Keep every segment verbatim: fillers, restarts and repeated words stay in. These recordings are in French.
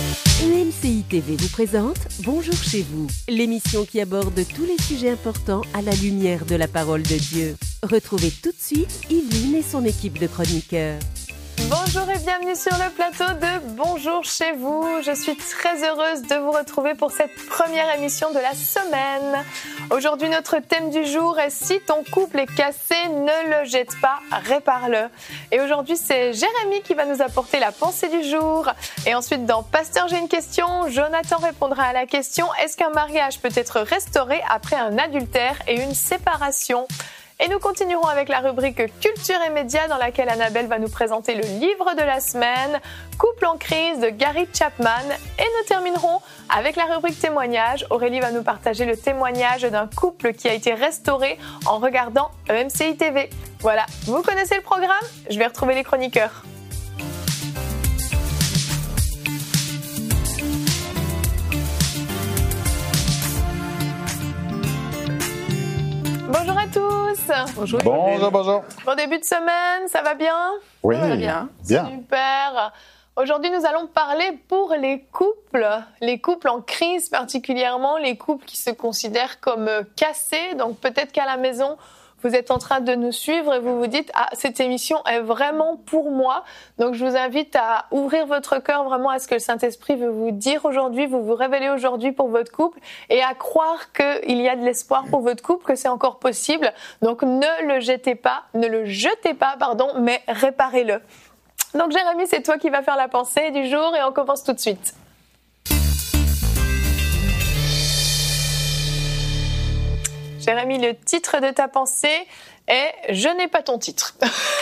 E M C I T V vous présente Bonjour chez vous, l'émission qui aborde tous les sujets importants à la lumière de la parole de Dieu. Retrouvez tout de suite Yveline et son équipe de chroniqueurs. Bonjour et bienvenue sur le plateau de Bonjour chez vous. Je suis très heureuse de vous retrouver pour cette première émission de la semaine. Aujourd'hui, notre thème du jour est « Si ton couple est cassé, ne le jette pas, répare-le ». Et aujourd'hui, c'est Jérémy qui va nous apporter la pensée du jour. Et ensuite, dans Pasteur, j'ai une question, Jonathan répondra à la question « Est-ce qu'un mariage peut être restauré après un adultère et une séparation ?» Et nous continuerons avec la rubrique Culture et médias dans laquelle Annabelle va nous présenter le livre de la semaine, Couple en crise de Gary Chapman. Et nous terminerons avec la rubrique témoignages. Aurélie va nous partager le témoignage d'un couple qui a été restauré en regardant E M C I T V. Voilà, vous connaissez le programme ? Je vais retrouver les chroniqueurs. Bonjour à tous. Bonjour. Bonjour, bonjour. Bon début de semaine, ça va bien ? Oui, ça va bien. bien. Super. Aujourd'hui, nous allons parler pour les couples, les couples en crise particulièrement, les couples qui se considèrent comme cassés. Donc peut-être qu'à la maison, vous êtes en train de nous suivre et vous vous dites « Ah, cette émission est vraiment pour moi ». Donc je vous invite à ouvrir votre cœur vraiment à ce que le Saint-Esprit veut vous dire aujourd'hui, vous vous révéler aujourd'hui pour votre couple et à croire qu'il y a de l'espoir pour votre couple, que c'est encore possible. Donc ne le jetez pas, ne le jetez pas, pardon, mais réparez-le. Donc Jérémy, c'est toi qui vas faire la pensée du jour et on commence tout de suite. Jérémy, le titre de ta pensée est « Je n'ai pas ton titre ».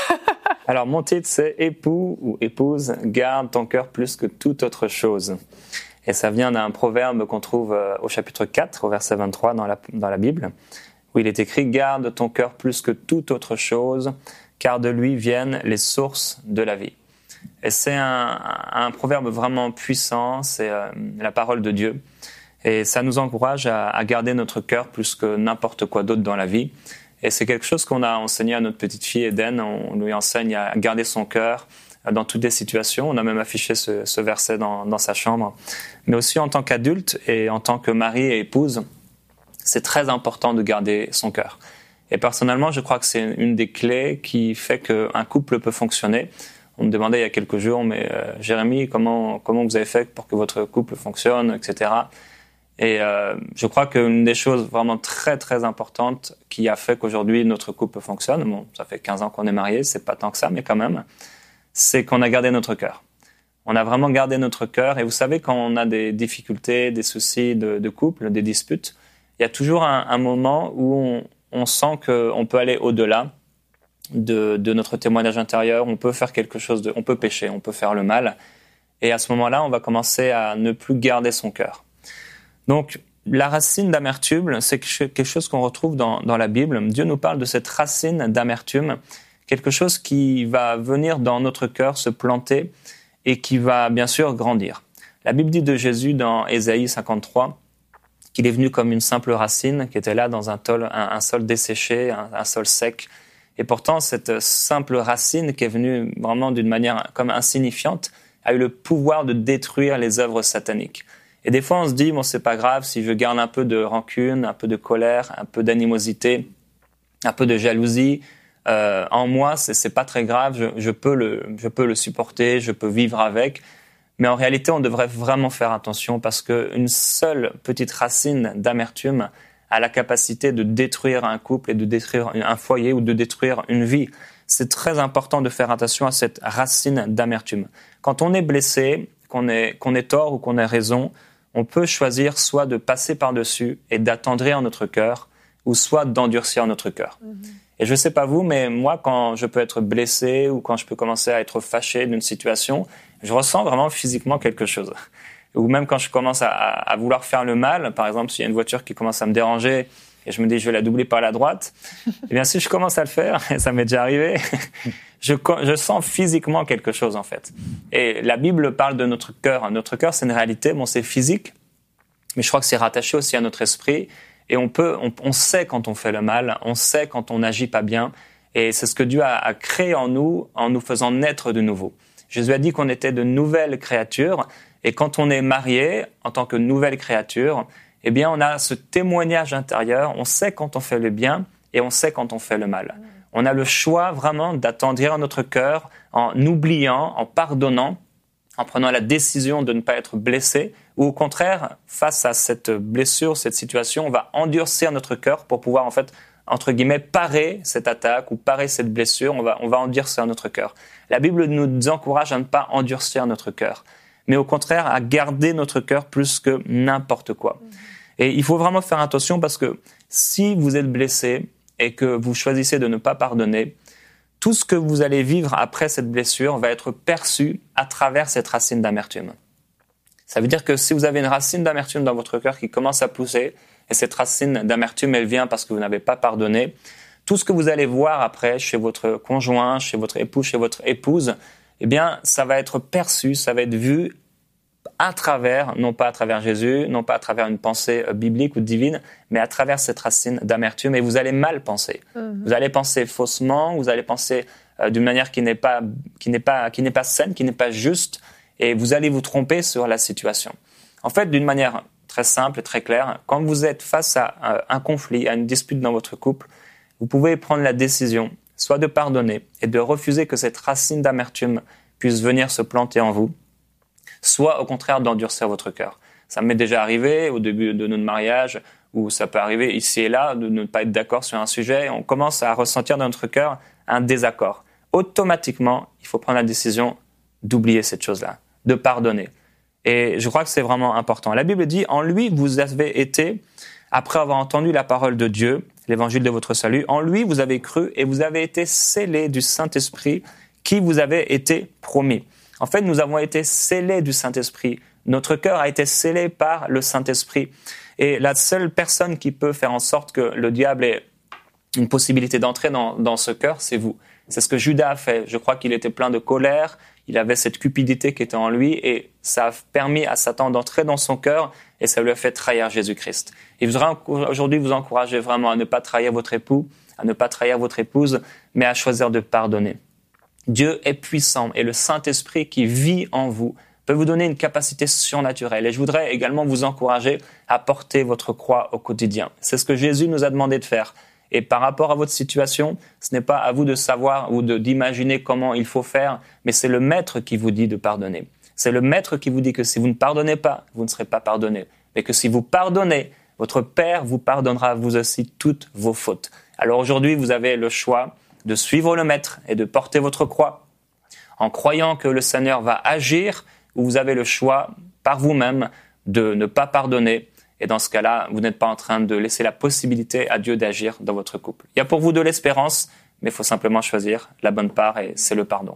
Alors, mon titre, c'est « Époux ou épouse, garde ton cœur plus que toute autre chose ». Et ça vient d'un proverbe qu'on trouve au chapitre quatre, au verset vingt-trois dans la, dans la Bible, où il est écrit « Garde ton cœur plus que toute autre chose, car de lui viennent les sources de la vie ». Et c'est un, un proverbe vraiment puissant, c'est euh, la parole de Dieu. Et ça nous encourage à, à garder notre cœur plus que n'importe quoi d'autre dans la vie. Et c'est quelque chose qu'on a enseigné à notre petite fille Eden. On lui enseigne à garder son cœur dans toutes les situations. On a même affiché ce, ce verset dans, dans sa chambre. Mais aussi en tant qu'adulte et en tant que mari et épouse, c'est très important de garder son cœur. Et personnellement, je crois que c'est une des clés qui fait qu'un couple peut fonctionner. On me demandait il y a quelques jours, mais euh, Jérémy, comment, comment vous avez fait pour que votre couple fonctionne, et cetera. Et euh, je crois qu'une des choses vraiment très très importantes qui a fait qu'aujourd'hui notre couple fonctionne, bon, ça fait quinze ans qu'on est mariés, c'est pas tant que ça, mais quand même, c'est qu'on a gardé notre cœur. On a vraiment gardé notre cœur. Et vous savez, quand on a des difficultés, des soucis de, de couple, des disputes, il y a toujours un, un moment où on, on sent qu'on peut aller au-delà de, de notre témoignage intérieur. On peut faire quelque chose de, on peut pécher, on peut faire le mal. Et à ce moment-là, on va commencer à ne plus garder son cœur. Donc, la racine d'amertume, c'est quelque chose qu'on retrouve dans, dans la Bible. Dieu nous parle de cette racine d'amertume, quelque chose qui va venir dans notre cœur, se planter et qui va bien sûr grandir. La Bible dit de Jésus dans Ésaïe cinquante-trois qu'il est venu comme une simple racine qui était là dans un, tol, un, un sol desséché, un, un sol sec. Et pourtant, cette simple racine qui est venue vraiment d'une manière comme insignifiante a eu le pouvoir de détruire les œuvres sataniques. Et des fois, on se dit, bon, c'est pas grave, si je garde un peu de rancune, un peu de colère, un peu d'animosité, un peu de jalousie, euh, en moi, c'est, c'est pas très grave, je, je peux le, je peux le supporter, je peux vivre avec. Mais en réalité, on devrait vraiment faire attention parce qu'une seule petite racine d'amertume a la capacité de détruire un couple et de détruire un foyer ou de détruire une vie. C'est très important de faire attention à cette racine d'amertume. Quand on est blessé, qu'on ait, qu'on ait tort ou qu'on ait raison, on peut choisir soit de passer par-dessus et d'attendrir notre cœur, ou soit d'endurcir notre cœur. Mm-hmm. Et je ne sais pas vous, mais moi, quand je peux être blessé ou quand je peux commencer à être fâché d'une situation, je ressens vraiment physiquement quelque chose. Ou même quand je commence à, à vouloir faire le mal, par exemple, s'il y a une voiture qui commence à me déranger et je me dis je vais la doubler par la droite, eh bien si je commence à le faire, et ça m'est déjà arrivé, je, je sens physiquement quelque chose en fait. Et la Bible parle de notre cœur. Notre cœur, c'est une réalité, bon, c'est physique, mais je crois que c'est rattaché aussi à notre esprit. Et on peut, on, on sait quand on fait le mal, on sait quand on n'agit pas bien. Et c'est ce que Dieu a, a créé en nous, en nous faisant naître de nouveau. Jésus a dit qu'on était de nouvelles créatures. Et quand on est marié, en tant que nouvelle créature, eh bien, on a ce témoignage intérieur. On sait quand on fait le bien et on sait quand on fait le mal. On a le choix vraiment d'attendrir notre cœur en oubliant, en pardonnant, en prenant la décision de ne pas être blessé, ou au contraire, face à cette blessure, cette situation, on va endurcir notre cœur pour pouvoir, en fait, entre guillemets, parer cette attaque ou parer cette blessure. On va, on va endurcir notre cœur. La Bible nous encourage à ne pas endurcir notre cœur, mais au contraire, à garder notre cœur plus que n'importe quoi. Et il faut vraiment faire attention parce que si vous êtes blessé et que vous choisissez de ne pas pardonner, tout ce que vous allez vivre après cette blessure va être perçu à travers cette racine d'amertume. Ça veut dire que si vous avez une racine d'amertume dans votre cœur qui commence à pousser, et cette racine d'amertume, elle vient parce que vous n'avez pas pardonné, tout ce que vous allez voir après chez votre conjoint, chez votre époux, chez votre épouse, eh bien, ça va être perçu, ça va être vu à travers, non pas à travers Jésus, non pas à travers une pensée biblique ou divine, mais à travers cette racine d'amertume. Et vous allez mal penser. Mmh. Vous allez penser faussement, vous allez penser euh, d'une manière qui n'est pas, qui n'est pas, qui n'est pas saine, qui n'est pas juste, et vous allez vous tromper sur la situation. En fait, d'une manière très simple et très claire, quand vous êtes face à euh, un conflit, à une dispute dans votre couple, vous pouvez prendre la décision, soit de pardonner et de refuser que cette racine d'amertume puisse venir se planter en vous, soit au contraire d'endurcir votre cœur. Ça m'est déjà arrivé au début de notre mariage, ou ça peut arriver ici et là, de ne pas être d'accord sur un sujet, et on commence à ressentir dans notre cœur un désaccord. Automatiquement, il faut prendre la décision d'oublier cette chose-là, de pardonner. Et je crois que c'est vraiment important. La Bible dit, en lui, vous avez été, après avoir entendu la parole de Dieu, l'évangile de votre salut, en lui, vous avez cru et vous avez été scellés du Saint-Esprit qui vous avait été promis. En fait, nous avons été scellés du Saint-Esprit. Notre cœur a été scellé par le Saint-Esprit. Et la seule personne qui peut faire en sorte que le diable ait une possibilité d'entrer dans, dans ce cœur, c'est vous. C'est ce que Judas a fait. Je crois qu'il était plein de colère. Il avait cette cupidité qui était en lui et ça a permis à Satan d'entrer dans son cœur et ça lui a fait trahir Jésus-Christ. Et je voudrais aujourd'hui vous encourager vraiment à ne pas trahir votre époux, à ne pas trahir votre épouse, mais à choisir de pardonner. Dieu est puissant et le Saint-Esprit qui vit en vous peut vous donner une capacité surnaturelle. Et je voudrais également vous encourager à porter votre croix au quotidien. C'est ce que Jésus nous a demandé de faire. Et par rapport à votre situation, ce n'est pas à vous de savoir ou de, d'imaginer comment il faut faire, mais c'est le Maître qui vous dit de pardonner. C'est le Maître qui vous dit que si vous ne pardonnez pas, vous ne serez pas pardonné. Mais que si vous pardonnez, votre Père vous pardonnera vous aussi toutes vos fautes. Alors aujourd'hui, vous avez le choix de suivre le Maître et de porter votre croix en croyant que le Seigneur va agir, ou vous avez le choix par vous-même de ne pas pardonner. Et dans ce cas-là, vous n'êtes pas en train de laisser la possibilité à Dieu d'agir dans votre couple. Il y a pour vous de l'espérance, mais il faut simplement choisir la bonne part et c'est le pardon.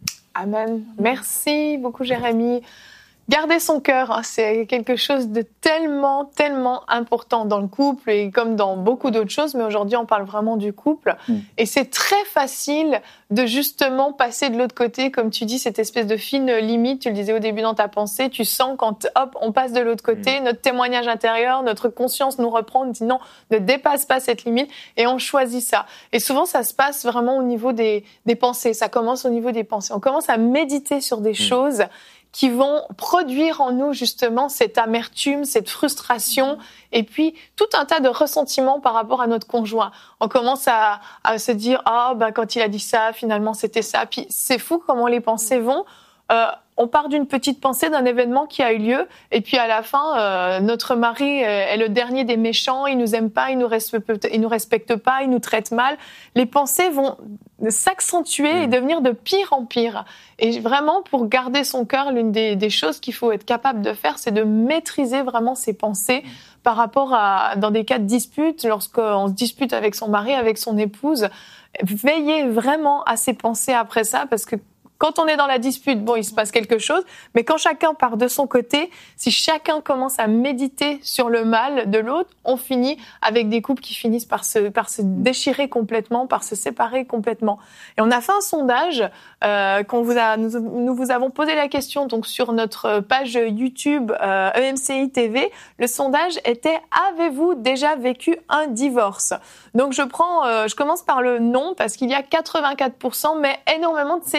Amen. Merci beaucoup, Jérémy. Garder son cœur, c'est quelque chose de tellement, tellement important dans le couple et comme dans beaucoup d'autres choses, mais aujourd'hui on parle vraiment du couple. Mmh. Et c'est très facile de justement passer de l'autre côté, comme tu dis, cette espèce de fine limite, tu le disais au début dans ta pensée, tu sens quand hop, on passe de l'autre côté, mmh. notre témoignage intérieur, notre conscience nous reprend, on dit non, ne dépasse pas cette limite et on choisit ça. Et souvent ça se passe vraiment au niveau des, des pensées, ça commence au niveau des pensées. On commence à méditer sur des mmh. choses qui vont produire en nous justement cette amertume, cette frustration et puis tout un tas de ressentiments par rapport à notre conjoint. On commence à, à se dire « Ah, ben quand il a dit ça, finalement c'était ça ». Puis c'est fou comment les pensées vont. Euh, on part d'une petite pensée d'un événement qui a eu lieu et puis à la fin, euh, notre mari est le dernier des méchants, il nous aime pas, il nous respecte, il nous respecte pas, il nous traite mal. Les pensées vont s'accentuer mmh. et devenir de pire en pire. Et vraiment, pour garder son cœur, l'une des, des choses qu'il faut être capable de faire, c'est de maîtriser vraiment ses pensées mmh. par rapport à, dans des cas de dispute, lorsqu'on se dispute avec son mari, avec son épouse, veillez vraiment à ses pensées après ça parce que quand on est dans la dispute, bon, il se passe quelque chose, mais quand chacun part de son côté, si chacun commence à méditer sur le mal de l'autre, on finit avec des couples qui finissent par se, par se déchirer complètement, par se séparer complètement. Et on a fait un sondage, euh, qu'on vous a, nous, nous vous avons posé la question donc sur notre page YouTube euh, E M C I T V. Le sondage était « Avez-vous déjà vécu un divorce ?» Donc je prends, euh, je commence par le non parce qu'il y a quatre-vingt-quatre pour cent, mais énormément de célibataires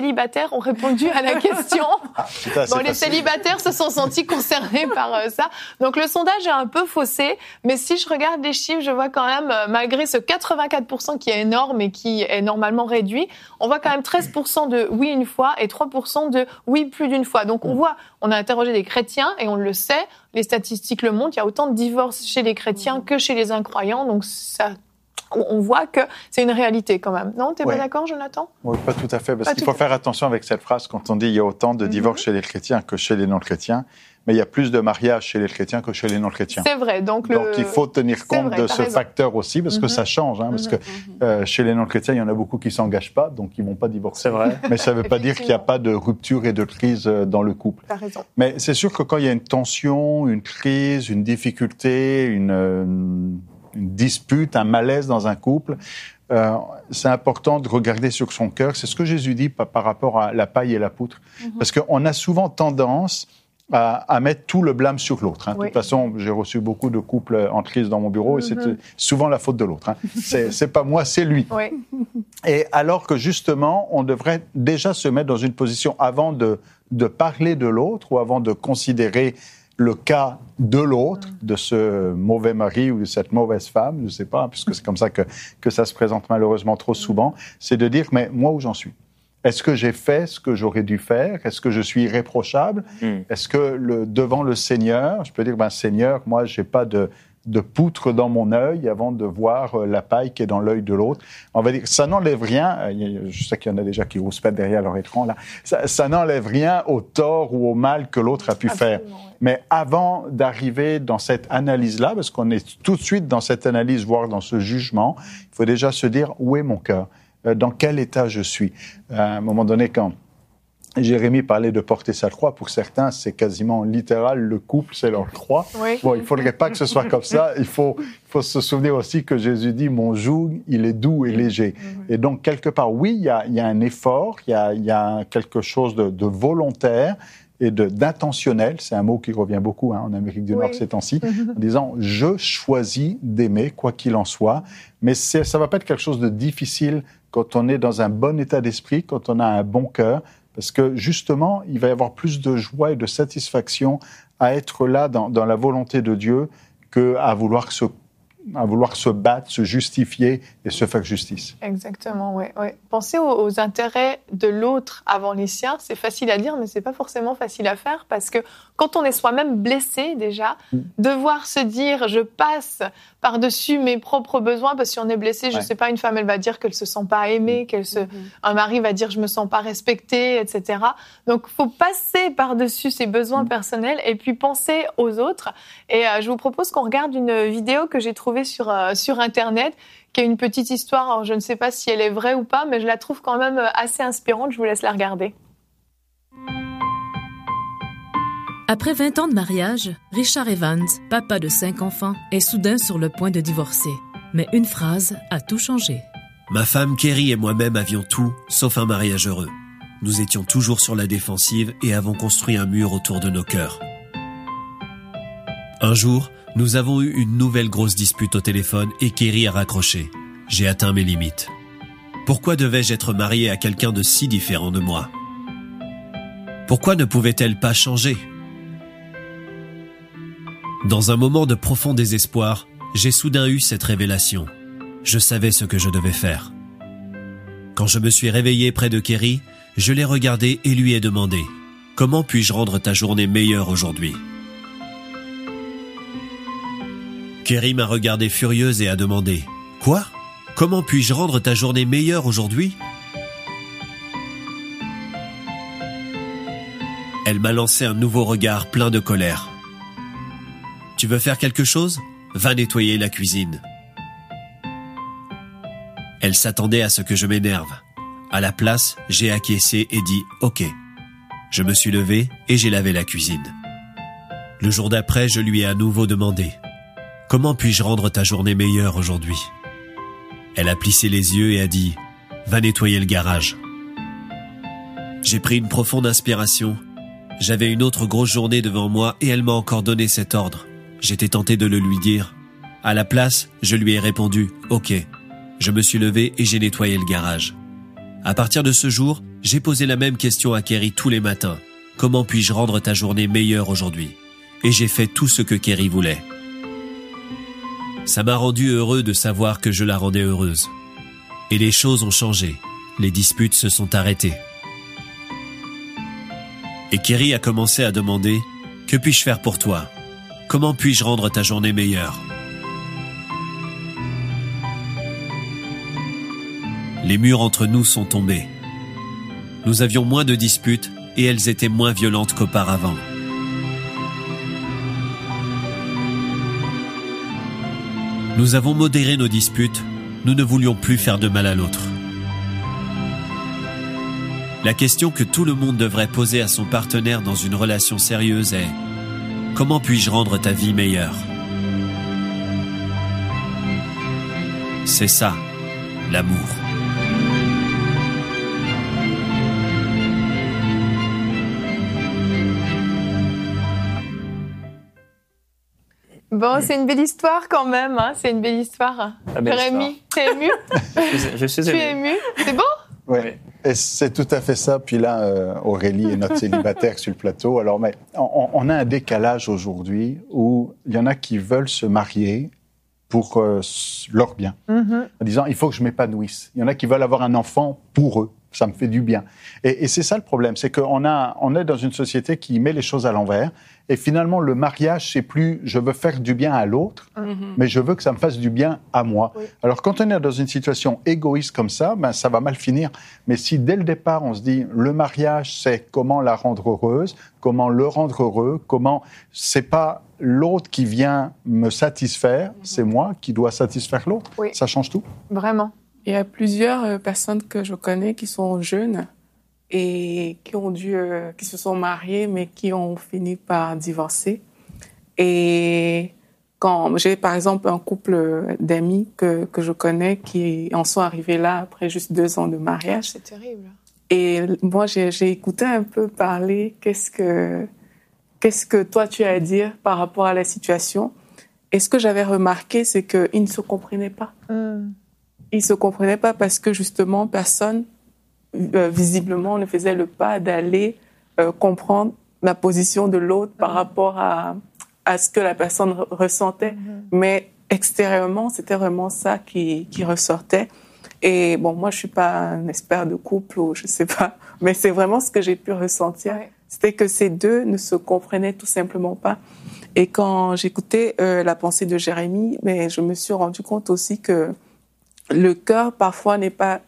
ont répondu à la question. Ah, putain, bon, les facile. célibataires se sont sentis concernés par euh, ça. Donc le sondage est un peu faussé, mais si je regarde les chiffres, je vois quand même, euh, malgré ce quatre-vingt-quatre pour cent qui est énorme et qui est normalement réduit, on voit quand même treize pour cent de oui une fois et trois pour cent de oui plus d'une fois. Donc on voit, on a interrogé des chrétiens et on le sait, les statistiques le montrent, il y a autant de divorces chez les chrétiens que chez les incroyants, donc ça... On voit que c'est une réalité quand même. Non, t'es ouais. pas d'accord, Jonathan ? Oui, pas tout à fait, parce pas qu'il faut faire attention avec cette phrase quand on dit il y a autant de divorces mm-hmm. chez les chrétiens que chez les non-chrétiens, mais il y a plus de mariages chez les chrétiens que chez les non-chrétiens. C'est vrai. Donc, donc le... il faut tenir compte vrai, de ce raison. facteur aussi, parce mm-hmm. que ça change, hein, parce mm-hmm. que euh, chez les non-chrétiens, il y en a beaucoup qui s'engagent pas, donc ils vont pas divorcer. C'est vrai. Mais ça veut pas dire qu'il n'y a pas de rupture et de crise dans le couple. T'as raison. Mais c'est sûr que quand il y a une tension, une crise, une difficulté, une... une une dispute, un malaise dans un couple, euh, c'est important de regarder sur son cœur. C'est ce que Jésus dit par, par rapport à la paille et la poutre. Mm-hmm. Parce qu'on a souvent tendance à, à mettre tout le blâme sur l'autre. Hein. Oui. De toute façon, j'ai reçu beaucoup de couples en crise dans mon bureau mm-hmm. et c'est souvent la faute de l'autre. Hein. C'est, c'est pas moi, c'est lui. Oui. Et alors que justement, on devrait déjà se mettre dans une position avant de, de parler de l'autre ou avant de considérer le cas de l'autre, de ce mauvais mari ou de cette mauvaise femme, je ne sais pas, puisque c'est comme ça que, que ça se présente malheureusement trop souvent, c'est de dire, mais moi où j'en suis ? Est-ce que j'ai fait ce que j'aurais dû faire ? Est-ce que je suis irréprochable ? mm. Est-ce que le, devant le Seigneur, je peux dire, ben Seigneur, moi j'ai pas de... de poutre dans mon œil avant de voir la paille qui est dans l'œil de l'autre. On va dire, ça n'enlève rien, je sais qu'il y en a déjà qui rouspètent derrière leur écran, là, ça, ça n'enlève rien au tort ou au mal que l'autre a pu Absolument, faire. Oui. Mais avant d'arriver dans cette analyse-là, parce qu'on est tout de suite dans cette analyse, voire dans ce jugement, il faut déjà se dire, où est mon cœur ? Dans quel état je suis ? À un moment donné, quand Jérémie parlait de porter sa croix. Pour certains, c'est quasiment littéral. Le couple, c'est leur croix. Oui. Bon, il ne faudrait pas que ce soit comme ça. Il faut, il faut se souvenir aussi que Jésus dit « Mon joug, il est doux et léger mmh. ». Et donc, quelque part, oui, il y a, il y a un effort, il y a, il y a quelque chose de, de volontaire et de, d'intentionnel. C'est un mot qui revient beaucoup hein, en Amérique du oui. Nord ces temps-ci, mmh. en disant « Je choisis d'aimer, quoi qu'il en soit ». Mais c'est, ça ne va pas être quelque chose de difficile quand on est dans un bon état d'esprit, quand on a un bon cœur. Parce que justement, il va y avoir plus de joie et de satisfaction à être là dans, dans la volonté de Dieu qu'à vouloir se, à vouloir se battre, se justifier et se faire justice. Exactement, oui. oui. Penser aux, aux intérêts de l'autre avant les siens, c'est facile à dire, mais c'est pas forcément facile à faire parce que quand on est soi-même blessé déjà, mm. devoir se dire « je passe par-dessus mes propres besoins » parce que si on est blessé, je ouais. sais pas, une femme, elle va dire qu'elle se sent pas aimée, mm. qu'elle se... Mm-hmm. un mari va dire « je me sens pas respectée », et cetera. Donc, faut passer par-dessus ses besoins mm. personnels et puis penser aux autres. Et euh, je vous propose qu'on regarde une vidéo que j'ai trouvée sur, euh, sur Internet, qui est une petite histoire. Alors, je ne sais pas si elle est vraie ou pas, mais je la trouve quand même assez inspirante. Je vous laisse la regarder. Après vingt ans de mariage, Richard Evans, papa de cinq enfants, est soudain sur le point de divorcer. Mais une phrase a tout changé. Ma femme Kerry et moi-même avions tout, sauf un mariage heureux. Nous étions toujours sur la défensive et avons construit un mur autour de nos cœurs. Un jour, nous avons eu une nouvelle grosse dispute au téléphone et Kerry a raccroché. J'ai atteint mes limites. Pourquoi devais-je être marié à quelqu'un de si différent de moi ? Pourquoi ne pouvait-elle pas changer ? Dans un moment de profond désespoir, j'ai soudain eu cette révélation. Je savais ce que je devais faire. Quand je me suis réveillé près de Kerry, je l'ai regardé et lui ai demandé « Comment puis-je rendre ta journée meilleure aujourd'hui ?» Kerry m'a regardé furieuse et a demandé « Quoi ? Comment puis-je rendre ta journée meilleure aujourd'hui ?» Elle m'a lancé un nouveau regard plein de colère. « Tu veux faire quelque chose ? Va nettoyer la cuisine. » Elle s'attendait à ce que je m'énerve. À la place, j'ai acquiescé et dit « Ok ». Je me suis levé et j'ai lavé la cuisine. Le jour d'après, je lui ai à nouveau demandé « Comment puis-je rendre ta journée meilleure aujourd'hui ?» Elle a plissé les yeux et a dit « Va nettoyer le garage. » J'ai pris une profonde inspiration. J'avais une autre grosse journée devant moi et elle m'a encore donné cet ordre. J'étais tenté de le lui dire. À la place, je lui ai répondu « Ok ». Je me suis levé et j'ai nettoyé le garage. À partir de ce jour, J'ai posé la même question à Kerry tous les matins. Comment puis-je rendre ta journée meilleure aujourd'hui ? Et j'ai fait tout ce que Kerry voulait. Ça m'a rendu heureux de savoir que je la rendais heureuse. Et les choses ont changé. Les disputes se sont arrêtées. Et Kerry a commencé à demander « Que puis-je faire pour toi ? Comment puis-je rendre ta journée meilleure ?» Les murs entre nous sont tombés. Nous avions moins de disputes et elles étaient moins violentes qu'auparavant. Nous avons modéré nos disputes, nous ne voulions plus faire de mal à l'autre. La question que tout le monde devrait poser à son partenaire dans une relation sérieuse est « Comment puis-je rendre ta vie meilleure ?» C'est ça, l'amour. Bon, c'est une belle histoire quand même, hein, c'est une belle histoire. Jérémy, t'es ému ? Je suis, je suis Tu es ému, c'est bon ? Oui, et c'est tout à fait ça. Puis là, euh, Aurélie est notre célibataire sur le plateau. Alors, mais on, on a un décalage aujourd'hui où il y en a qui veulent se marier pour euh, leur bien, mm-hmm. en disant il faut que je m'épanouisse. Il y en a qui veulent avoir un enfant pour eux. Ça me fait du bien. Et, et c'est ça le problème, c'est qu'on a, on est dans une société qui met les choses à l'envers. Et finalement, le mariage, c'est plus je veux faire du bien à l'autre, mm-hmm. mais je veux que ça me fasse du bien à moi. Oui. Alors, quand on est dans une situation égoïste comme ça, ben, ça va mal finir. Mais si dès le départ, on se dit le mariage, c'est comment la rendre heureuse, comment le rendre heureux, comment c'est pas l'autre qui vient me satisfaire, mm-hmm. c'est moi qui dois satisfaire l'autre. Oui. Ça change tout. Vraiment. Il y a plusieurs personnes que je connais qui sont jeunes et qui ont dû, euh, qui se sont mariées mais qui ont fini par divorcer. Et quand j'ai par exemple un couple d'amis que que je connais qui en sont arrivés là après juste deux ans de mariage. C'est terrible. Et moi j'ai, j'ai écouté un peu parler qu'est-ce que qu'est-ce que toi tu as à dire par rapport à la situation. Et ce que j'avais remarqué, c'est qu'ils ne se comprenaient pas. Mm. Ils se comprenaient pas parce que justement personne euh, visiblement ne faisait le pas d'aller euh, comprendre la position de l'autre par rapport à à ce que la personne re- ressentait. Mm-hmm. Mais extérieurement, c'était vraiment ça qui qui ressortait. Et bon, moi je suis pas un expert de couple ou je sais pas, mais c'est vraiment ce que j'ai pu ressentir. Ouais. C'était que ces deux ne se comprenaient tout simplement pas. Et quand j'écoutais euh, la pensée de Jérémy, mais je me suis rendu compte aussi que le cœur, parfois, n'est pas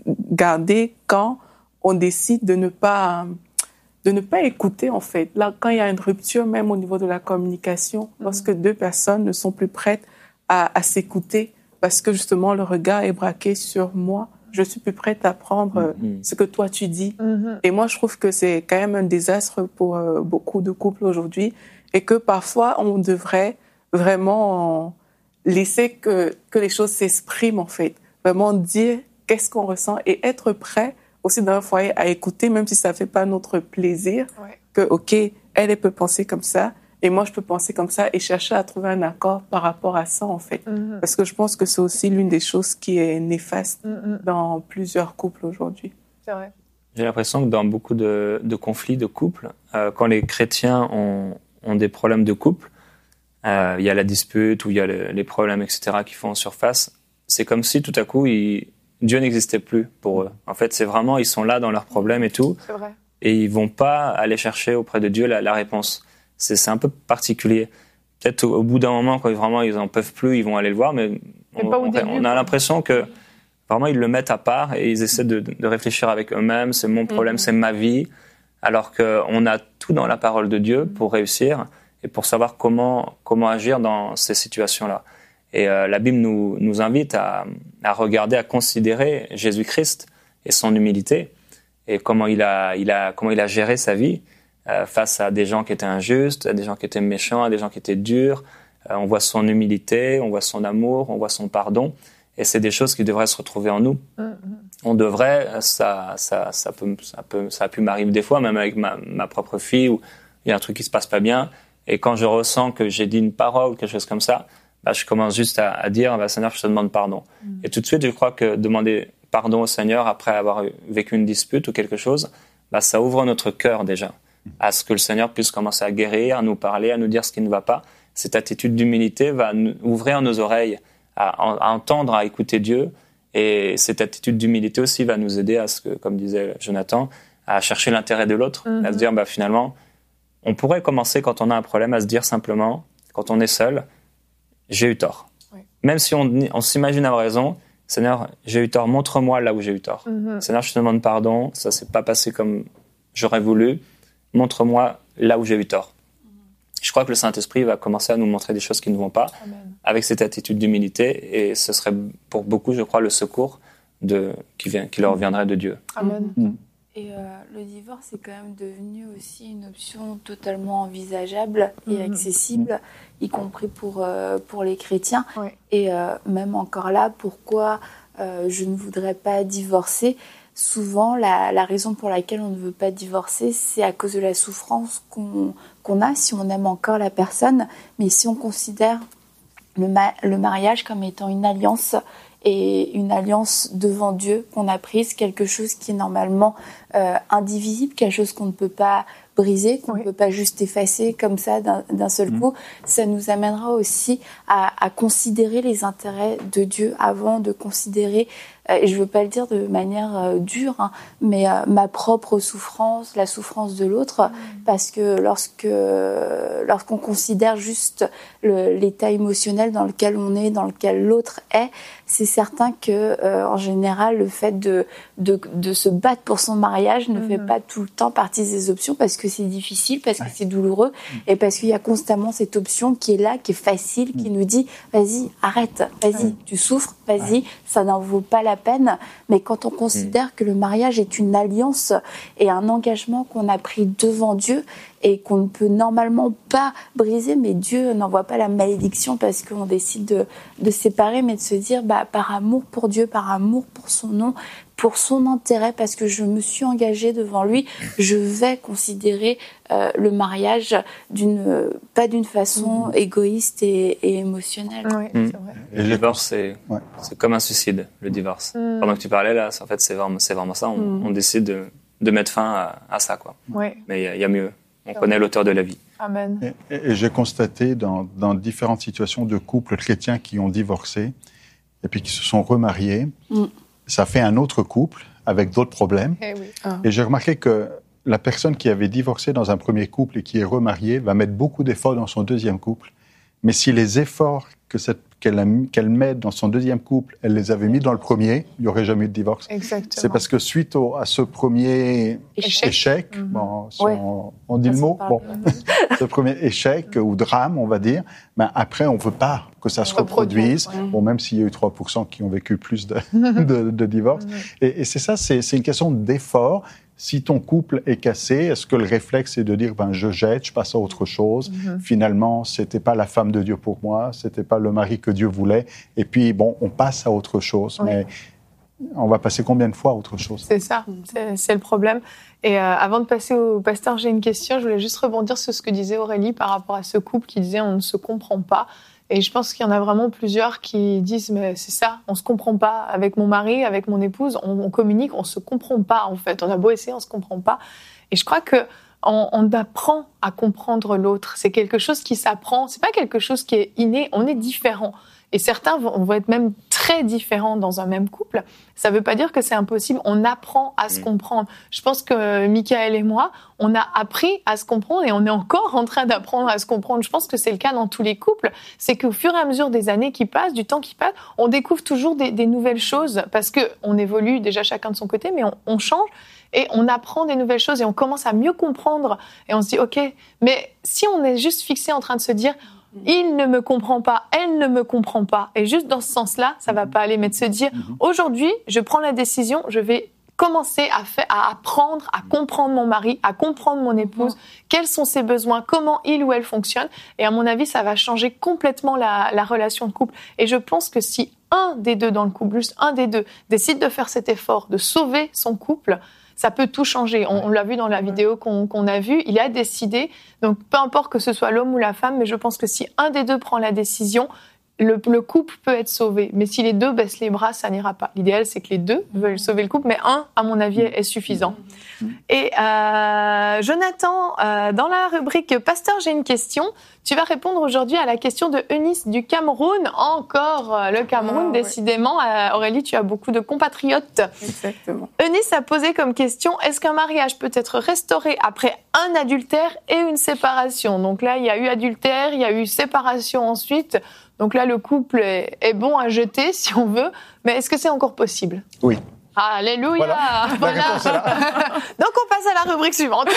gardé quand on décide de ne pas, de ne pas écouter, en fait. Là, quand il y a une rupture, même au niveau de la communication, mmh. lorsque deux personnes ne sont plus prêtes à, à s'écouter, parce que, justement, le regard est braqué sur moi, je suis plus prête à prendre mmh. ce que toi, tu dis. Mmh. Et moi, je trouve que c'est quand même un désastre pour euh, beaucoup de couples aujourd'hui, et que parfois, on devrait vraiment... laisser que, que les choses s'expriment, en fait. Vraiment dire qu'est-ce qu'on ressent et être prêt aussi dans un foyer à écouter, même si ça ne fait pas notre plaisir, ouais. que, OK, elle, elle peut penser comme ça et moi, je peux penser comme ça et chercher à trouver un accord par rapport à ça, en fait. Mm-hmm. Parce que je pense que c'est aussi l'une des choses qui est néfaste mm-hmm. dans plusieurs couples aujourd'hui. C'est vrai. J'ai l'impression que dans beaucoup de, de conflits de couples, euh, quand les chrétiens ont, ont des problèmes de couple, il euh, y a la dispute ou il y a le, les problèmes, et cetera, qui font en surface. C'est comme si tout à coup, il, Dieu n'existait plus pour eux. En fait, c'est vraiment, ils sont là dans leurs problèmes et tout. C'est vrai. Et ils vont pas aller chercher auprès de Dieu la, la réponse. C'est, c'est un peu particulier. Peut-être au, au bout d'un moment, quand vraiment ils en peuvent plus, ils vont aller le voir, mais on, pas au on, début, on a l'impression que vraiment ils le mettent à part et ils essaient de, de réfléchir avec eux-mêmes. C'est mon problème, mm-hmm. c'est ma vie. Alors qu'on a tout dans la parole de Dieu pour réussir et pour savoir comment, comment agir dans ces situations-là. Et euh, la Bible nous, nous invite à, à regarder, à considérer Jésus-Christ et son humilité et comment il a, il a, comment il a géré sa vie euh, face à des gens qui étaient injustes, à des gens qui étaient méchants, à des gens qui étaient durs. Euh, on voit son humilité, on voit son amour, on voit son pardon. Et c'est des choses qui devraient se retrouver en nous. Mm-hmm. On devrait, ça, ça, ça, peut, ça, peut, ça a pu m'arriver des fois, même avec ma, ma propre fille, où il y a un truc qui se passe pas bien. Et quand je ressens que j'ai dit une parole ou quelque chose comme ça, bah, je commence juste à, à dire, bah, Seigneur, je te demande pardon. Mm. Et tout de suite, je crois que demander pardon au Seigneur après avoir vécu une dispute ou quelque chose, bah, ça ouvre notre cœur déjà à ce que le Seigneur puisse commencer à guérir, à nous parler, à nous dire ce qui ne va pas. Cette attitude d'humilité va nous, ouvrir nos oreilles à, à entendre, à écouter Dieu. Et cette attitude d'humilité aussi va nous aider à ce que, comme disait Jonathan, à chercher l'intérêt de l'autre, mm-hmm. à se dire bah, finalement, on pourrait commencer quand on a un problème à se dire simplement, quand on est seul, j'ai eu tort. Oui. Même si on, on s'imagine avoir raison, Seigneur, j'ai eu tort, montre-moi là où j'ai eu tort. Mm-hmm. Seigneur, je te demande pardon, ça ne s'est pas passé comme j'aurais voulu, montre-moi là où j'ai eu tort. Mm-hmm. Je crois que le Saint-Esprit va commencer à nous montrer des choses qui ne vont pas, Amen. Avec cette attitude d'humilité, et ce serait pour beaucoup, je crois, le secours de, qui, vient, qui leur viendrait de Dieu. Amen. Mm-hmm. Et euh, le divorce est quand même devenu aussi une option totalement envisageable et mmh. accessible, y compris pour, euh, pour les chrétiens. Oui. Et euh, même encore là, pourquoi euh, je ne voudrais pas divorcer ? Souvent, la, la raison pour laquelle on ne veut pas divorcer, c'est à cause de la souffrance qu'on, qu'on a si on aime encore la personne. Mais si on considère le, ma- le mariage comme étant une alliance, et une alliance devant Dieu qu'on a prise, quelque chose qui est normalement euh, indivisible, quelque chose qu'on ne peut pas briser, qu'on oui. ne peut pas juste effacer comme ça d'un, d'un seul mmh. coup. Ça nous amènera aussi à, à considérer les intérêts de Dieu avant de considérer, euh, et je ne veux pas le dire de manière euh, dure, hein, mais euh, ma propre souffrance, la souffrance de l'autre, mmh. parce que lorsque, euh, lorsqu'on considère juste le, l'état émotionnel dans lequel on est, dans lequel l'autre est, c'est certain que, euh, en général, le fait de, de, de se battre pour son mariage ne mmh. fait pas tout le temps partie des options, parce que c'est difficile, parce que ouais. c'est douloureux, mmh. et parce qu'il y a constamment cette option qui est là, qui est facile, mmh. qui nous dit « vas-y, arrête, vas-y, ouais. tu souffres, vas-y, ouais. ça n'en vaut pas la peine ». Mais quand on considère mmh. que le mariage est une alliance et un engagement qu'on a pris devant Dieu, et qu'on ne peut normalement pas briser, mais Dieu n'envoie pas la malédiction parce qu'on décide de, de séparer, mais de se dire, bah, par amour pour Dieu, par amour pour son nom, pour son intérêt, parce que je me suis engagée devant lui, je vais considérer euh, le mariage d'une, pas d'une façon mmh. égoïste et, et émotionnelle. Oui, mmh. c'est vrai. Et le divorce, c'est, ouais. c'est comme un suicide, le divorce. Mmh. Pendant que tu parlais, là, en fait, c'est vraiment, c'est vraiment ça. On, mmh. on décide de, de mettre fin à, à ça, quoi. Oui. Mais il y, y a mieux. On connaît l'auteur de la vie. Amen. Et, et j'ai constaté dans, dans différentes situations de couples chrétiens qui ont divorcé et puis qui se sont remariés, mm. ça fait un autre couple avec d'autres problèmes. Eh oui. ah. Et j'ai remarqué que la personne qui avait divorcé dans un premier couple et qui est remariée va mettre beaucoup d'efforts dans son deuxième couple. Mais si les efforts que cette, qu'elle, a, qu'elle met dans son deuxième couple, elle les avait mis dans le premier, il n'y aurait jamais eu de divorce. Exactement. C'est parce que suite au, à ce premier échec, échec mm-hmm. bon, si ouais. on, on dit ça le mot, bon, ce premier échec ou drame, on va dire, ben après, on ne veut pas que ça on se reproduise, ouais. bon, même s'il y a eu trois pour cent qui ont vécu plus de, de, de divorces. et, et c'est ça, c'est, c'est une question d'effort. Si ton couple est cassé, est-ce que le réflexe est de dire ben je jette, je passe à autre chose. Mm-hmm. Finalement, c'était pas la femme de Dieu pour moi, c'était pas le mari que Dieu voulait. Et puis bon, on passe à autre chose. Oui. Mais on va passer combien de fois à autre chose ? C'est ça, c'est, c'est le problème. Et euh, avant de passer au pasteur, j'ai une question. Je voulais juste rebondir sur ce que disait Aurélie par rapport à ce couple qui disait on ne se comprend pas. Et je pense qu'il y en a vraiment plusieurs qui disent mais c'est ça, on se comprend pas avec mon mari, avec mon épouse, on, on communique, on se comprend pas en fait. On a beau essayer, on se comprend pas. Et je crois que on, on apprend à comprendre l'autre. C'est quelque chose qui s'apprend. C'est pas quelque chose qui est inné. On est différent. Et certains vont, vont être même très différents dans un même couple. Ça ne veut pas dire que c'est impossible. On apprend à se comprendre. Je pense que Michael et moi, on a appris à se comprendre et on est encore en train d'apprendre à se comprendre. Je pense que c'est le cas dans tous les couples. C'est qu'au fur et à mesure des années qui passent, du temps qui passe, on découvre toujours des, des nouvelles choses parce qu'on évolue déjà chacun de son côté, mais on, on change et on apprend des nouvelles choses et on commence à mieux comprendre. Et on se dit, OK, mais si on est juste fixé en train de se dire... il ne me comprend pas, elle ne me comprend pas. Et juste dans ce sens-là, ça ne va pas aller. Mais de se dire, aujourd'hui, je prends la décision, je vais commencer à, faire, à apprendre, à comprendre mon mari, à comprendre mon épouse, quels sont ses besoins, comment il ou elle fonctionne. Et à mon avis, ça va changer complètement la, la relation de couple. Et je pense que si un des deux dans le couple, juste un des deux, décide de faire cet effort, de sauver son couple, ça peut tout changer. On, on l'a vu dans la vidéo qu'on, qu'on a vue. Il a décidé, donc peu importe que ce soit l'homme ou la femme, mais je pense que si un des deux prend la décision, le, le couple peut être sauvé. Mais si les deux baissent les bras, ça n'ira pas. L'idéal, c'est que les deux veulent sauver le couple, mais un, à mon avis, est suffisant. Et euh, Jonathan, euh, dans la rubrique « Pasteur, j'ai une question », tu vas répondre aujourd'hui à la question de Eunice du Cameroun. Encore euh, le Cameroun, ah, décidément. Ouais. Euh, Aurélie, tu as beaucoup de compatriotes. Exactement. Eunice a posé comme question, est-ce qu'un mariage peut être restauré après un adultère et une séparation ? Donc là, il y a eu adultère, il y a eu séparation ensuite. Donc là, le couple est, est bon à jeter, si on veut. Mais est-ce que c'est encore possible ? Oui. Alléluia. Voilà. Voilà. Donc on passe à la rubrique suivante.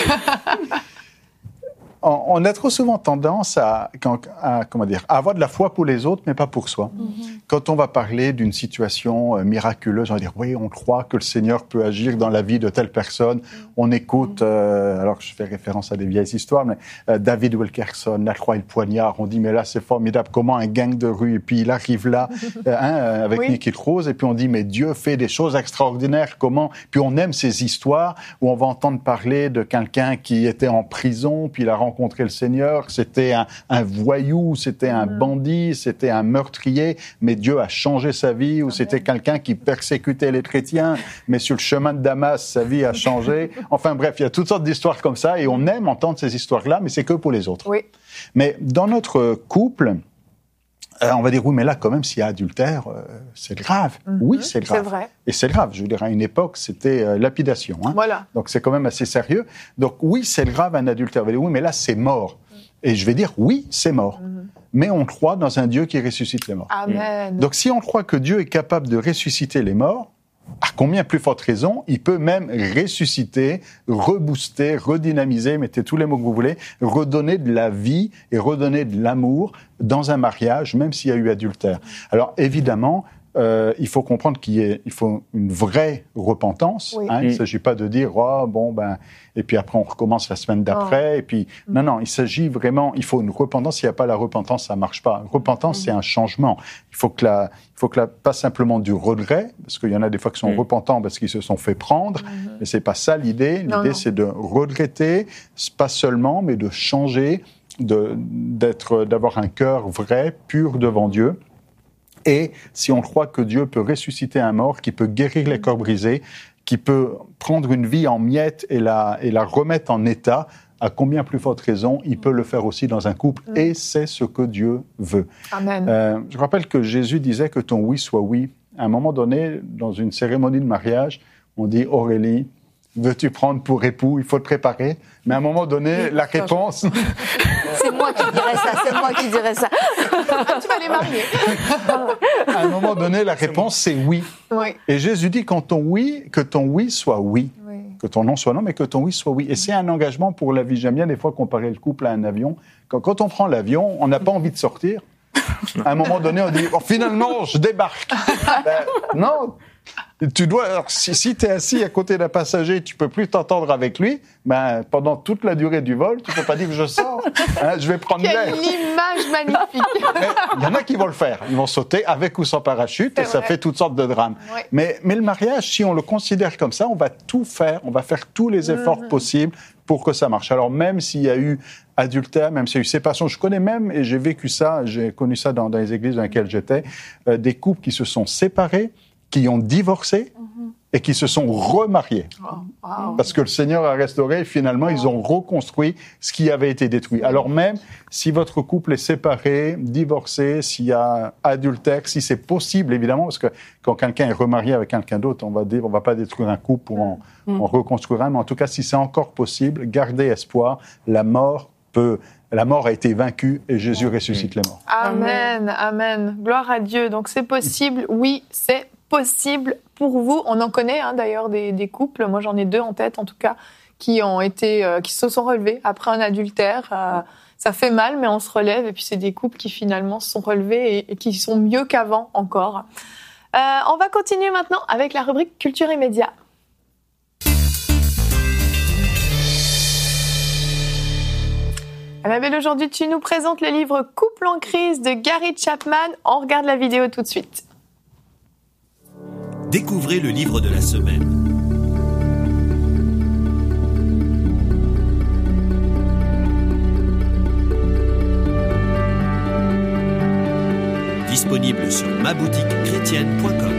On a trop souvent tendance à, à, comment dire, à avoir de la foi pour les autres, mais pas pour soi. Mm-hmm. Quand on va parler d'une situation miraculeuse, on va dire, oui, on croit que le Seigneur peut agir dans la vie de telle personne. Mm-hmm. On écoute, euh, alors que je fais référence à des vieilles histoires, mais euh, David Wilkerson, la croix et le poignard, on dit, mais là, c'est formidable, comment un gang de rue, et puis il arrive là, euh, hein, avec oui. Nicky Rose, et puis on dit, mais Dieu fait des choses extraordinaires, comment? Puis on aime ces histoires où on va entendre parler de quelqu'un qui était en prison, puis il a rencontré le Seigneur, c'était un, un voyou, c'était un bandit, c'était un meurtrier, mais Dieu a changé sa vie, ou c'était quelqu'un qui persécutait les chrétiens, mais sur le chemin de Damas, sa vie a changé. Enfin bref, il y a toutes sortes d'histoires comme ça, et on aime entendre ces histoires-là, mais c'est que pour les autres. Oui. Mais dans notre couple, euh, on va dire, oui, mais là, quand même, s'il y a adultère, euh, c'est grave. Mm-hmm. Oui, c'est grave. C'est vrai. Et c'est grave. Je veux dire, à une époque, c'était euh, lapidation. Hein. Voilà. Donc, c'est quand même assez sérieux. Donc, oui, c'est grave, un adultère. On va dire, oui, mais là, c'est mort. Mm. Et je vais dire, oui, c'est mort. Mm-hmm. Mais on croit dans un Dieu qui ressuscite les morts. Amen. Donc, si on croit que Dieu est capable de ressusciter les morts, à combien plus forte raison, il peut même ressusciter, rebooster, redynamiser, mettez tous les mots que vous voulez, redonner de la vie et redonner de l'amour dans un mariage, même s'il y a eu adultère. Alors évidemment, euh, il faut comprendre qu'il y ait, il faut une vraie repentance. Oui. Hein, il ne s'agit pas de dire oh, bon ben et puis après on recommence la semaine d'après oh. et puis mm. non non, il s'agit vraiment, il faut une repentance. S'il n'y a pas la repentance, ça marche pas. Une repentance, mm. c'est un changement. Il faut que la, il faut que la, pas simplement du regret, parce qu'il y en a des fois qui sont mm. repentants parce qu'ils se sont fait prendre. Mm. Mais c'est pas ça l'idée. L'idée non, non. c'est de regretter, pas seulement, mais de changer, de d'être, d'avoir un cœur vrai, pur devant Dieu. Et si on croit que Dieu peut ressusciter un mort, qui peut guérir les corps brisés, qui peut prendre une vie en miettes et la, et la remettre en état, à combien plus forte raison, il peut le faire aussi dans un couple. Mm. Et c'est ce que Dieu veut. Amen. Euh, je rappelle que Jésus disait que ton oui soit oui. À un moment donné, dans une cérémonie de mariage, on dit « Aurélie, veux-tu prendre pour époux ? Il faut te préparer. » Mais à un moment donné, oui, la réponse... C'est moi qui dirais ça, c'est moi qui dirais ça. Tu vas les marier. À un moment donné, la réponse, c'est oui. oui. Et Jésus dit quand ton oui, que ton oui soit oui. oui. Que ton non soit non, mais que ton oui soit oui. Et c'est un engagement pour la vie. J'aime bien des fois comparer le couple à un avion. Quand, quand on prend l'avion, on n'a pas envie de sortir. À un moment donné, on dit oh, finalement, je débarque. Ben, non. Tu dois, alors, si, si tu es assis à côté d'un passager, tu peux plus t'entendre avec lui, ben, pendant toute la durée du vol, tu peux pas dire que je sors, hein, je vais prendre l'air. Quelle image magnifique. Il y en a qui vont le faire, ils vont sauter avec ou sans parachute, c'est et vrai. Ça fait toutes sortes de drames. Ouais. Mais, mais le mariage, si on le considère comme ça, on va tout faire, on va faire tous les efforts mmh. possibles pour que ça marche. Alors même s'il y a eu adultère, même s'il y a eu séparation, je connais même, et j'ai vécu ça, j'ai connu ça dans, dans les églises dans lesquelles j'étais, euh, des couples qui se sont séparés, qui ont divorcé mm-hmm. et qui se sont remariés. Oh, wow. Parce que le Seigneur a restauré et finalement, wow. ils ont reconstruit ce qui avait été détruit. Alors même, si votre couple est séparé, divorcé, s'il y a adultère, si c'est possible, évidemment, parce que quand quelqu'un est remarié avec quelqu'un d'autre, on va dire, on va pas détruire un couple pour en, mm. en reconstruire un, mais en tout cas, si c'est encore possible, gardez espoir, la mort peut... La mort a été vaincue et Jésus ressuscite les morts. Amen, amen. Gloire à Dieu. Donc c'est possible, oui, c'est possible pour vous. On en connaît hein, d'ailleurs des, des couples, moi j'en ai deux en tête en tout cas, qui ont été, euh, qui se sont relevés après un adultère. Euh, ça fait mal, mais on se relève. Et puis c'est des couples qui finalement se sont relevés et, et qui sont mieux qu'avant encore. Euh, on va continuer maintenant avec la rubrique Culture et Médias. Annabelle, aujourd'hui, tu nous présentes le livre « Couple en crise » de Gary Chapman. On regarde la vidéo tout de suite. Découvrez le livre de la semaine. disponible sur ma boutique chrétienne point com.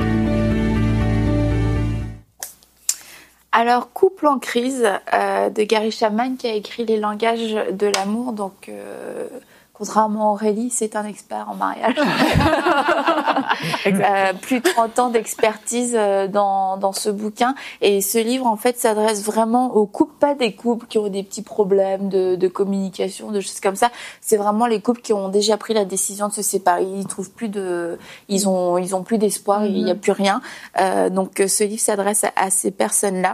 Alors, Couple en crise euh, de Gary Chapman qui a écrit Les langages de l'amour. Donc, euh, contrairement à Aurélie, c'est un expert en mariage. euh, plus de trente ans d'expertise euh, dans, dans ce bouquin. Et ce livre, en fait, s'adresse vraiment aux couples, pas des couples qui ont des petits problèmes de, de communication, de choses comme ça. C'est vraiment les couples qui ont déjà pris la décision de se séparer. Ils trouvent plus de, ils ont, ils ont plus d'espoir, mm-hmm. il n'y a plus rien. Euh, donc, ce livre s'adresse à, à ces personnes-là.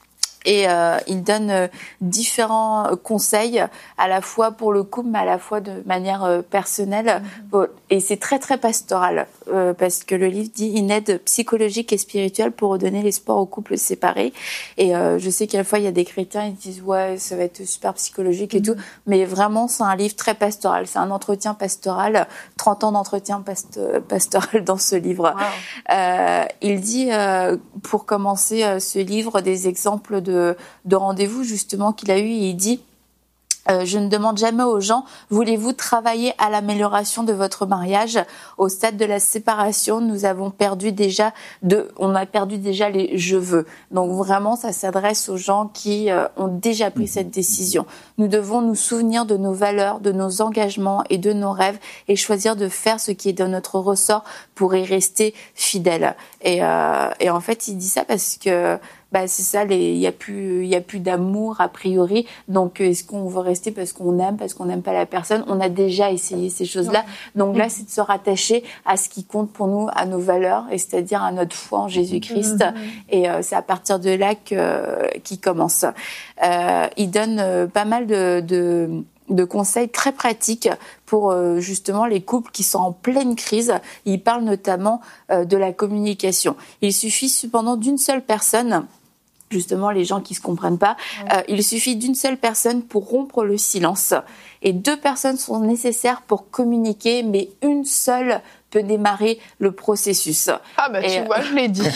Et euh, il donne euh, différents conseils, à la fois pour le couple, mais à la fois de manière euh, personnelle. Mm-hmm. Et c'est très, très pastoral, euh, parce que le livre dit une aide psychologique et spirituelle pour redonner l'espoir aux couples séparés. Et euh, je sais qu'à la fois, il y a des chrétiens, ils disent « ouais, ça va être super psychologique et mm-hmm. tout ». Mais vraiment, c'est un livre très pastoral. C'est un entretien pastoral, trente ans d'entretien past- pastoral dans ce livre. Wow. Euh, il dit, euh, pour commencer euh, ce livre, des exemples de De, de rendez-vous justement qu'il a eu. Il dit euh, je ne demande jamais aux gens voulez-vous travailler à l'amélioration de votre mariage. Au stade de la séparation, nous avons perdu déjà de, on a perdu déjà les je veux. Donc vraiment, ça s'adresse aux gens qui euh, ont déjà pris cette décision. Nous devons nous souvenir de nos valeurs, de nos engagements et de nos rêves et choisir de faire ce qui est de notre ressort pour y rester fidèle. Et, euh, et en fait, il dit ça parce que bah c'est ça, il y a plus il y a plus d'amour a priori, donc est-ce qu'on veut rester parce qu'on aime, parce qu'on n'aime pas la personne? On a déjà essayé ces choses-là, donc là c'est de se rattacher à ce qui compte pour nous, à nos valeurs, et c'est-à-dire à notre foi en Jésus-Christ, mm-hmm. et euh, c'est à partir de là que qu'il commence. Euh, il donne euh, pas mal de, de de conseils très pratiques pour euh, justement les couples qui sont en pleine crise. Il parle notamment euh, de la communication. Il suffit cependant d'une seule personne, justement les gens qui se comprennent pas, euh, il suffit d'une seule personne pour rompre le silence. Et deux personnes sont nécessaires pour communiquer, mais une seule peut démarrer le processus. Ah bah tu et vois, je l'ai dit.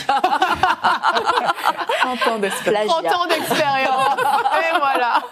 trente ans d'expérience. trente ans d'expérience. Et voilà.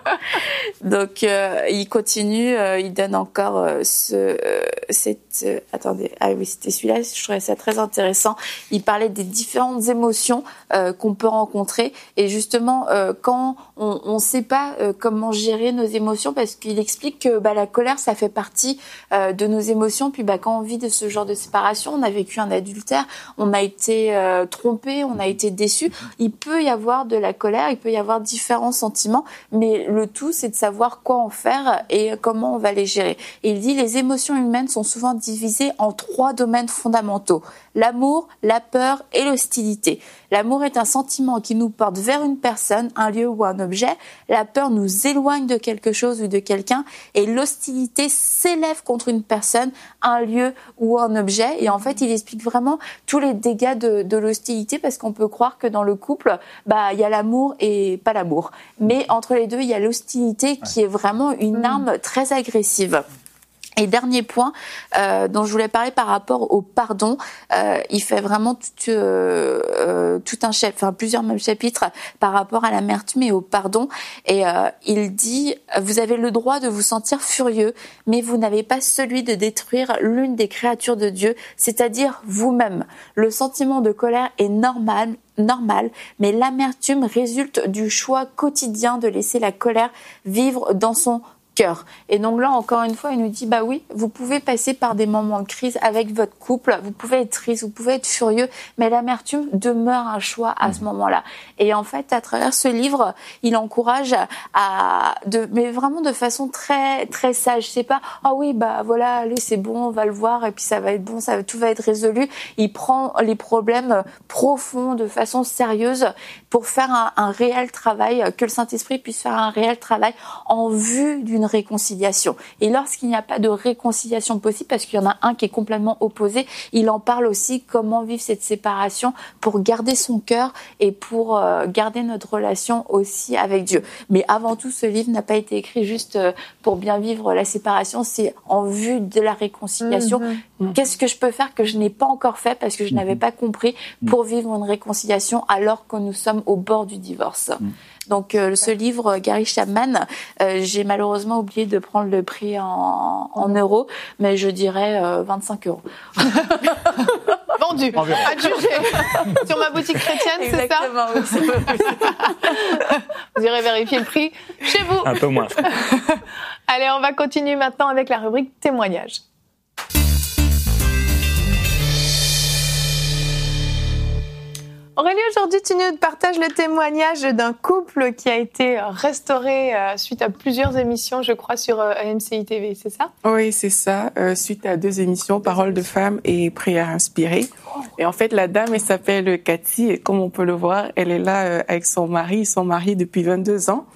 Donc euh, il continue, euh, il donne encore euh, ce, euh, cette, euh, attendez, ah oui c'était celui-là, je trouvais ça très intéressant. Il parlait des différentes émotions euh, qu'on peut rencontrer et justement euh, quand on ne sait pas euh, comment gérer nos émotions, parce qu'il explique que bah, la colère ça fait partie euh, de nos émotions. Puis bah quand on vit de ce genre de séparation, on a vécu un adultère, on a été euh, trompé, on a été déçu. Il peut y avoir de la colère, il peut y avoir différents sentiments, mais le tout c'est de savoir quoi en faire et comment on va les gérer. Et il dit les émotions humaines sont souvent divisées en trois domaines fondamentaux: l'amour, la peur et l'hostilité. L'amour est un sentiment qui nous porte vers une personne, un lieu ou un objet. La peur nous éloigne de quelque chose ou de quelqu'un. Et l'hostilité s'élève contre une personne, un lieu ou un objet. Et en fait, il explique vraiment tous les dégâts de, de l'hostilité, parce qu'on peut croire que dans le couple, bah, il y a l'amour et pas l'amour. Mais entre les deux, il y a l'hostilité qui est vraiment une arme très agressive. Et dernier point euh, dont je voulais parler par rapport au pardon, euh, il fait vraiment tout, euh, euh, tout un chapitre, enfin plusieurs mêmes chapitres par rapport à l'amertume et au pardon. Et euh, il dit vous avez le droit de vous sentir furieux, mais vous n'avez pas celui de détruire l'une des créatures de Dieu, c'est-à-dire vous-même. Le sentiment de colère est normal. normal, mais l'amertume résulte du choix quotidien de laisser la colère vivre dans son cœur. Et donc là, encore une fois, il nous dit, bah oui, vous pouvez passer par des moments de crise avec votre couple, vous pouvez être triste, vous pouvez être furieux, mais l'amertume demeure un choix à ce moment-là. Et en fait, à travers ce livre, il encourage à, de, mais vraiment de façon très, très sage. C'est pas, ah oui, bah voilà, allez, c'est bon, on va le voir, et puis ça va être bon, ça, tout va être résolu. Il prend les problèmes profonds de façon sérieuse pour faire un, un réel travail, que le Saint-Esprit puisse faire un réel travail en vue d'une réconciliation. Et lorsqu'il n'y a pas de réconciliation possible, parce qu'il y en a un qui est complètement opposé, il en parle aussi comment vivre cette séparation pour garder son cœur et pour euh, garder notre relation aussi avec Dieu. Mais avant tout, ce livre n'a pas été écrit juste euh, pour bien vivre la séparation, c'est en vue de la réconciliation. Mmh. Qu'est-ce que je peux faire que je n'ai pas encore fait parce que je mmh. n'avais pas compris pour vivre une réconciliation alors que nous sommes au bord du divorce. mmh. Donc euh, ce livre, Gary Chapman, euh, j'ai malheureusement oublié de prendre le prix en, en euros, mais je dirais euh, vingt-cinq euros. Vendu, adjugé sur ma boutique chrétienne, c'est ça? Exactement, oui, c'est ça. Vous irez vérifier le prix chez vous. Un peu moins. Allez, on va continuer maintenant avec la rubrique témoignages. Aurélie, aujourd'hui, tu nous partages le témoignage d'un couple qui a été restauré euh, suite à plusieurs émissions, je crois, sur euh, M C I T V, c'est ça? Oui, c'est ça, euh, suite à deux émissions, Paroles de femmes et Prières inspirées. Et en fait, la dame, elle s'appelle Cathy, et comme on peut le voir, elle est là euh, avec son mari, ils sont mariés depuis vingt-deux ans.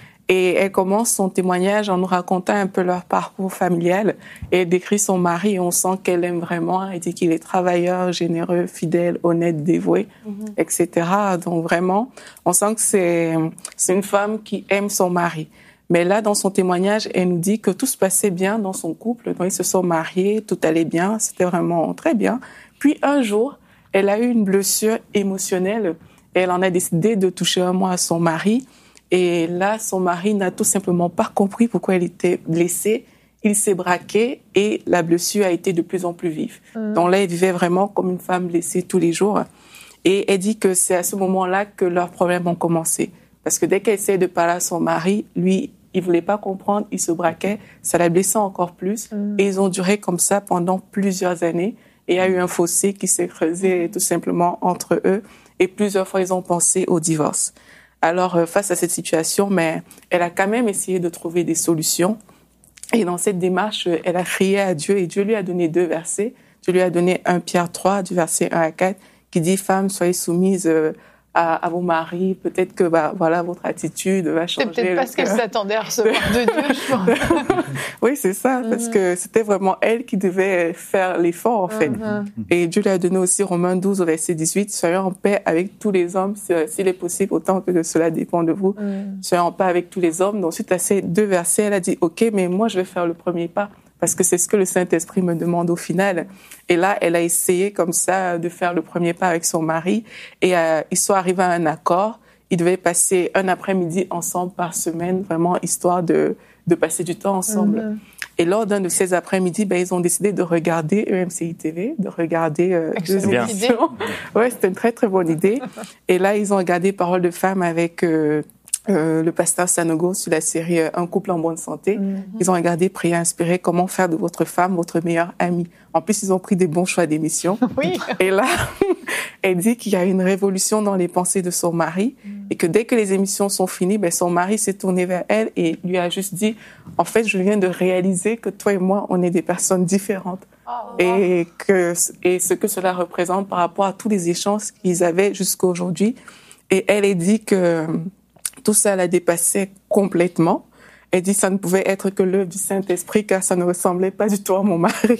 Et elle commence son témoignage en nous racontant un peu leur parcours familial. Et elle décrit son mari et on sent qu'elle l'aime vraiment. Elle dit qu'il est travailleur, généreux, fidèle, honnête, dévoué, mm-hmm. et cetera. Donc vraiment, on sent que c'est, c'est une femme qui aime son mari. Mais là, dans son témoignage, elle nous dit que tout se passait bien dans son couple. Donc, ils se sont mariés, tout allait bien, c'était vraiment très bien. Puis un jour, elle a eu une blessure émotionnelle et elle en a décidé de toucher un mot à son mari. Et là, son mari n'a tout simplement pas compris pourquoi elle était blessée. Il s'est braqué et la blessure a été de plus en plus vive. Mmh. Donc là, elle vivait vraiment comme une femme blessée tous les jours. Et elle dit que c'est à ce moment-là que leurs problèmes ont commencé. Parce que dès qu'elle essayait de parler à son mari, lui, il voulait pas comprendre, il se braquait, ça la blessait encore plus. Mmh. Et ils ont duré comme ça pendant plusieurs années. Et il y a eu un fossé qui s'est creusé tout simplement entre eux. Et plusieurs fois, ils ont pensé au divorce. Alors, face à cette situation, mais elle a quand même essayé de trouver des solutions. Et dans cette démarche, elle a crié à Dieu et Dieu lui a donné deux versets. Dieu lui a donné un Pierre trois, du verset un à quatre, qui dit « Femmes, soyez soumises à, à vos maris. Peut-être que bah, voilà, votre attitude va changer. » C'est peut-être parce qu'elle s'attendait à recevoir de Dieu, je pense. Oui, c'est ça, mm-hmm. parce que c'était vraiment elle qui devait faire l'effort, en fait. Mm-hmm. Et Dieu lui a donné aussi Romains douze, au verset dix-huit, « Soyez en paix avec tous les hommes, s'il est possible, autant que de cela dépend de vous. Mm. Soyez en paix avec tous les hommes. » Donc, suite à ces deux versets, elle a dit « Ok, mais moi, je vais faire le premier pas. » Parce que c'est ce que le Saint-Esprit me demande au final. Et là, elle a essayé comme ça de faire le premier pas avec son mari. Et euh, ils sont arrivés à un accord. Ils devaient passer un après-midi ensemble par semaine, vraiment, histoire de, de passer du temps ensemble. Mm-hmm. Et lors d'un de ces après-midi, ben, ils ont décidé de regarder E M C I T V, de regarder euh, deux émissions. Ouais, c'était une très, très bonne idée. Et là, ils ont regardé Paroles de femmes avec... Euh, Euh, le pasteur Sanogo sur la série euh, Un couple en bonne santé. Mm-hmm. Ils ont regardé Prières inspirées, comment faire de votre femme votre meilleure amie. En plus, ils ont pris des bons choix d'émissions. Oui. Et là, elle dit qu'il y a une révolution dans les pensées de son mari mm. et que dès que les émissions sont finies, ben, son mari s'est tourné vers elle et lui a juste dit « En fait, je viens de réaliser que toi et moi, on est des personnes différentes. Oh, » wow. Et que, et ce que cela représente par rapport à tous les échanges qu'ils avaient jusqu'à aujourd'hui. Et elle a dit que tout ça la dépassait complètement. Elle dit que ça ne pouvait être que l'œuvre du Saint-Esprit car ça ne ressemblait pas du tout à mon mari.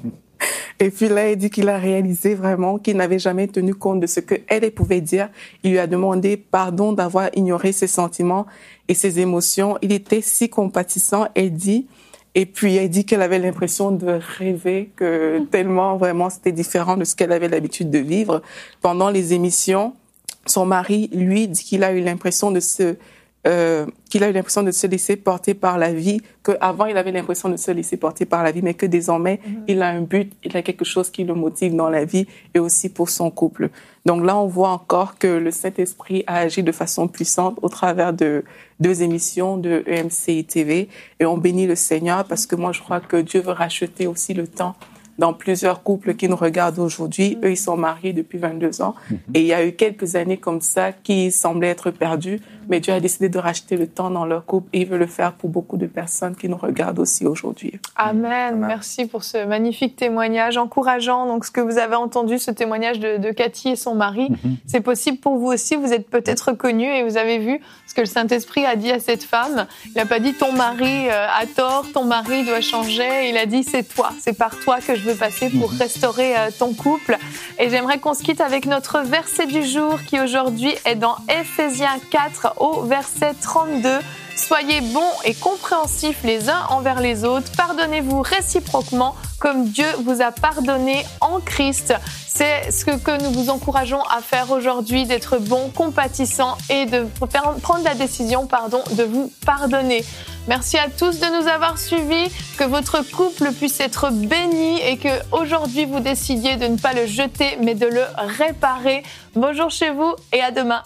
Et puis là, elle dit qu'il a réalisé vraiment qu'il n'avait jamais tenu compte de ce qu'elle pouvait dire. Il lui a demandé pardon d'avoir ignoré ses sentiments et ses émotions. Il était si compatissant, elle dit. Et puis, elle dit qu'elle avait l'impression de rêver, que tellement vraiment c'était différent de ce qu'elle avait l'habitude de vivre. Pendant les émissions, son mari, lui, dit qu'il a eu l'impression de se, euh, qu'il a eu l'impression de se laisser porter par la vie, qu'avant il avait l'impression de se laisser porter par la vie, mais que désormais mm-hmm. il a un but, il a quelque chose qui le motive dans la vie et aussi pour son couple. Donc là, on voit encore que le Saint-Esprit a agi de façon puissante au travers de deux émissions de E M C I T V et on bénit le Seigneur parce que moi je crois que Dieu veut racheter aussi le temps dans plusieurs couples qui nous regardent aujourd'hui. Eux, ils sont mariés depuis vingt-deux ans. Mm-hmm. Et il y a eu quelques années comme ça qui semblaient être perdues, mais Dieu a décidé de racheter le temps dans leur couple et il veut le faire pour beaucoup de personnes qui nous regardent aussi aujourd'hui. Amen. Amen. Merci pour ce magnifique témoignage encourageant. Donc, ce que vous avez entendu, ce témoignage de, de Cathy et son mari, mm-hmm. c'est possible pour vous aussi. Vous êtes peut-être reconnus et vous avez vu ce que le Saint-Esprit a dit à cette femme. Il n'a pas dit ton mari a tort, ton mari doit changer. Il a dit c'est toi, c'est par toi que je veux passer pour restaurer ton couple. Et j'aimerais qu'on se quitte avec notre verset du jour qui aujourd'hui est dans Éphésiens quatre au verset trente-deux. Soyez bons et compréhensifs les uns envers les autres. Pardonnez-vous réciproquement comme Dieu vous a pardonné en Christ. C'est ce que, que nous vous encourageons à faire aujourd'hui, d'être bons, compatissants et de prendre la décision, pardon, de vous pardonner. Merci à tous de nous avoir suivis, que votre couple puisse être béni et que aujourd'hui vous décidiez de ne pas le jeter mais de le réparer. Bonjour chez vous et à demain.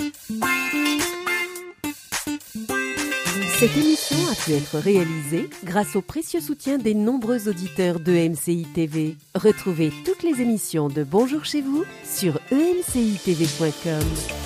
Cette émission a pu être réalisée grâce au précieux soutien des nombreux auditeurs de E M C I T V. Retrouvez toutes les émissions de Bonjour chez vous sur e m c i t v point com.